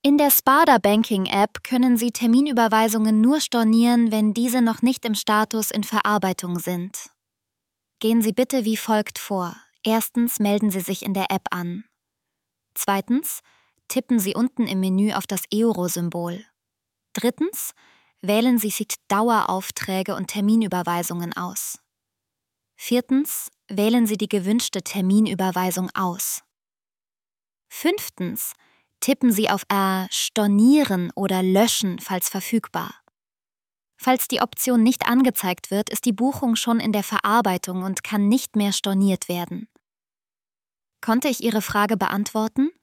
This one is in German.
In der Sparda Banking App können Sie Terminüberweisungen nur stornieren, wenn diese noch nicht im Status in Verarbeitung sind. Gehen Sie bitte wie folgt vor. Erstens melden Sie sich in der App an. Zweitens, tippen Sie unten im Menü auf das Euro-Symbol. Drittens, wählen Sie Daueraufträge und Terminüberweisungen aus. Viertens, wählen Sie die gewünschte Terminüberweisung aus. Fünftens, tippen Sie auf Stornieren oder Löschen, falls verfügbar. Falls die Option nicht angezeigt wird, ist die Buchung schon in der Verarbeitung und kann nicht mehr storniert werden. Konnte ich Ihre Frage beantworten?